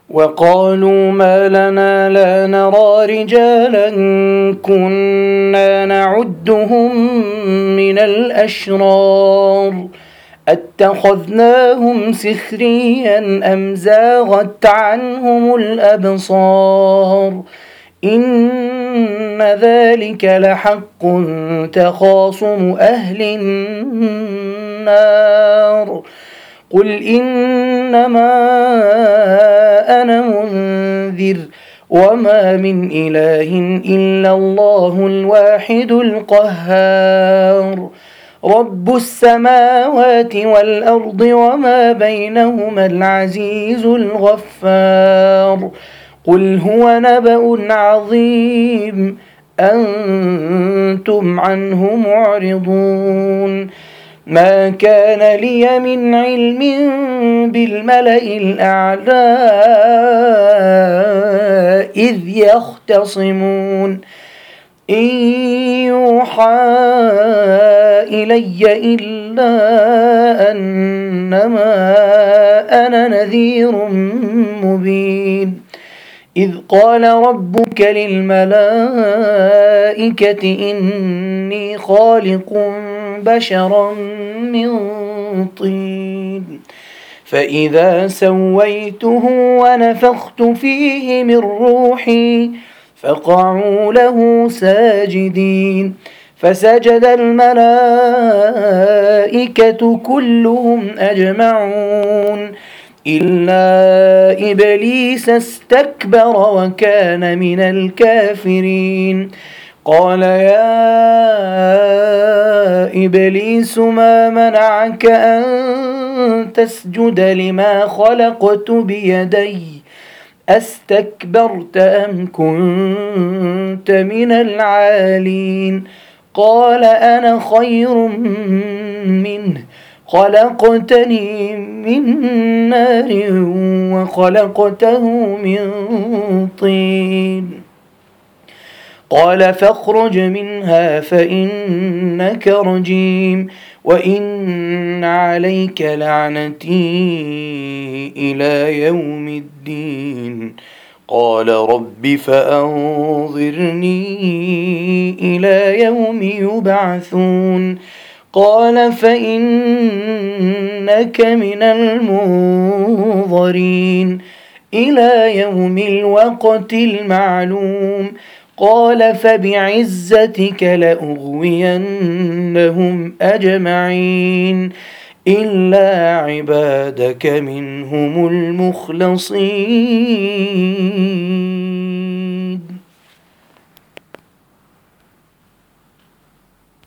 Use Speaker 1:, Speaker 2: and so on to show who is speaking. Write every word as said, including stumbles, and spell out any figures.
Speaker 1: وقالوا ما لنا لا نرى رجالا كنا نعدهم من الأشرار أتخذناهم سخريا أم زاغت عنهم الأبصار إن ذلك لحق تخاصم أهل النار قل إنما أنا منذر وما من إله إلا الله الواحد القهار رب السماوات والأرض وما بينهما العزيز الغفار قل هو نبأ عظيم أنتم عنه معرضون ما كان لي من علم بالملأ الأعلى إذ يختصمون إن يوحى إلي إلا أنما أنا نذير مبين إذ قال ربك للملائكة إني خالق بشرا من طين فإذا سويته ونفخت فيه من روحي فقعوا له ساجدين فسجد الملائكة كلهم أجمعون إلا إبليس استكبر وكان من الكافرين قال يا إبليس ما منعك أن تسجد لما خلقت بيدي أستكبرت أم كنت من العالين قال أنا خير منه خلقتني من نار وخلقته من طين قال فاخرج منها فإنك رجيم وإن عليك لعنتي إلى يوم الدين قال رب فأنظرني إلى يوم يبعثون قال فإنك من المنظرين إلى يوم الوقت المعلوم قال فبعزتك لأغوينهم أجمعين إلا عبادك منهم المخلصين.